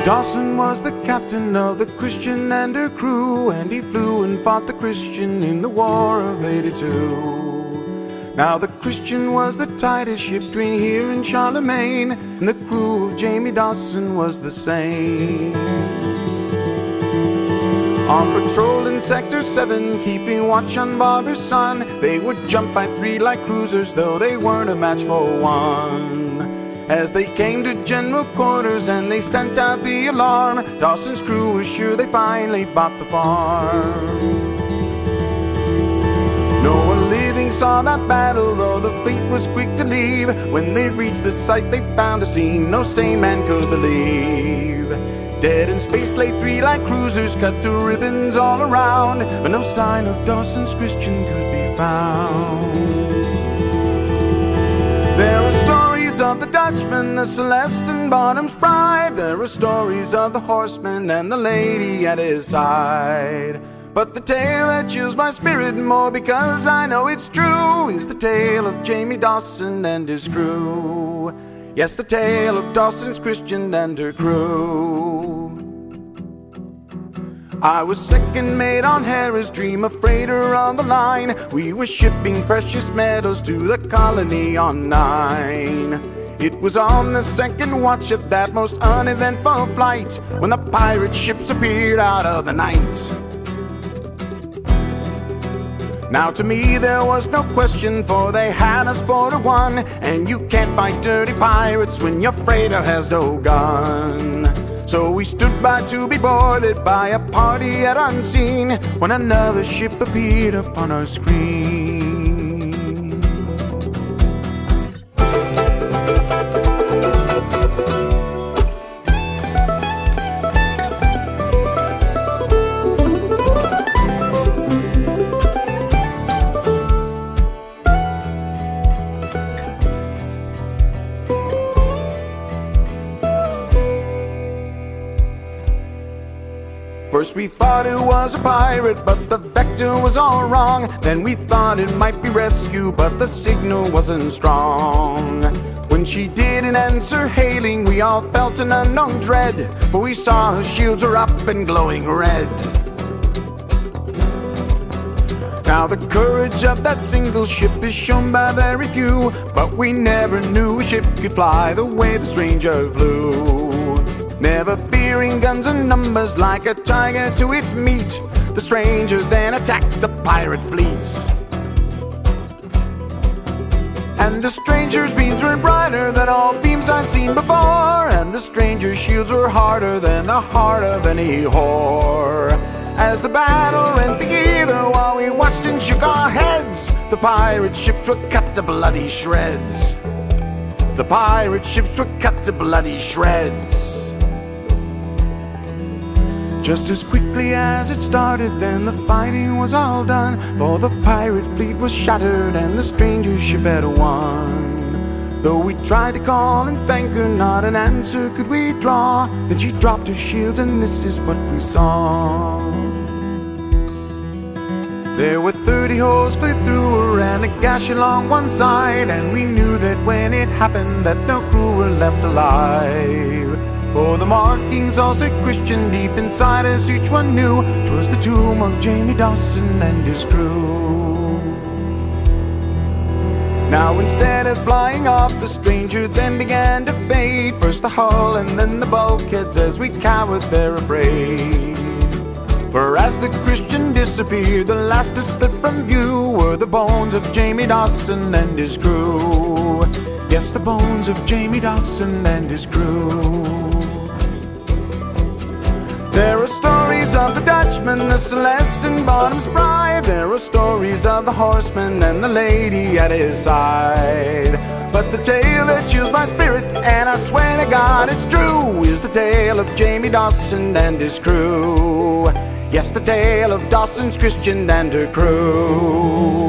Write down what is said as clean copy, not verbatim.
Dawson was the captain of the Christian and her crew, and he flew and fought the Christian in the War of '82. Now the Christian was the tightest ship between here and Charlemagne, and the crew of Jamie Dawson was the same. On patrol in Sector 7, keeping watch on Barbara's son, they would jump by 3 like cruisers, though they weren't a match for 1. As they came to general quarters and they sent out the alarm, Dawson's crew was sure they finally bought the farm. No one living saw that battle, though the fleet was quick to leave. When they reached the site they found a scene no sane man could believe. Dead in space lay 3 light cruisers, cut to ribbons all around, but no sign of Dawson's Christian could be found. There were stories of the Dutchman, the Celeste and Bottom's Pride. There were stories of the horseman and the lady at his side. But the tale that chills my spirit more, because I know it's true, is the tale of Jamie Dawson and his crew. Yes, the tale of Dawson's Christian and her crew. I was second mate on Harris Dream, a freighter on the line. We were shipping precious metals to the colony on 9. It was on the second watch of that most uneventful flight when the pirate ships appeared out of the night. Now to me there was no question, for they had us 4-1, and you can't fight dirty pirates when your freighter has no gun. So we stood by to be boarded by a party yet unseen, when another ship appeared upon our screen. First we thought it was a pirate, but the vector was all wrong. Then we thought it might be rescue, but the signal wasn't strong. When she didn't answer hailing, we all felt an unknown dread, for we saw her shields were up and glowing red. Now the courage of that single ship is shown by very few, but we never knew a ship could fly the way the stranger flew. Never fearing guns and numbers, like a tiger to its meat, the stranger then attacked the pirate fleets. And the stranger's beams were brighter than all beams I'd seen before, and the stranger's shields were harder than the heart of any whore. As the battle rent the ether while we watched and shook our heads, the pirate ships were cut to bloody shreds. The pirate ships were cut to bloody shreds. Just as quickly as it started, then the fighting was all done, for the pirate fleet was shattered and the stranger's ship had won. Though we tried to call and thank her, not an answer could we draw. Then she dropped her shields and this is what we saw. There were 30 holes clear through her and a gash along one side, and we knew that when it happened that no crew were left alive. For the markings all said Christian deep inside us, each one knew 'twas the tomb of Jamie Dawson and his crew. Now instead of flying off, the stranger then began to fade. First the hull and then the bulkheads as we cowered there afraid. For as the Christian disappeared, the last to slip from view were the bones of Jamie Dawson and his crew. Yes, the bones of Jamie Dawson and his crew. There are stories of the Dutchman, the Celeste and Bottom's Pride. There are stories of the horseman and the lady at his side. But the tale that chills my spirit, and I swear to God it's true, is the tale of Jamie Dawson and his crew. Yes, the tale of Dawson's Christian and her crew.